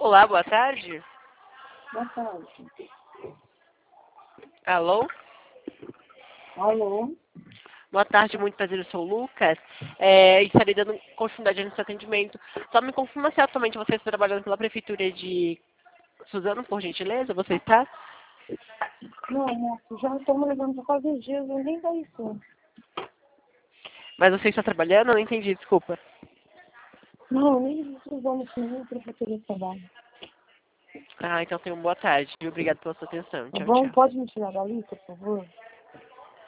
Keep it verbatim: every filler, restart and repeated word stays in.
Olá, boa tarde. Boa tarde. Alô? Alô? Boa tarde, muito prazer, eu sou o Lucas. É, estarei dando continuidade no seu atendimento. Só me confirma se atualmente você está trabalhando pela Prefeitura de Suzano, por gentileza, você está? Não, moço, já estamos levando por quase dias, ninguém dá isso. Mas você está trabalhando? Eu não entendi, desculpa. Não, nem precisamos nem prefeitura de trabalho. Ah, então tenha uma boa tarde. Obrigado pela sua atenção. Tá Tchau, bom? tchau. Pode me tirar da lista, por favor?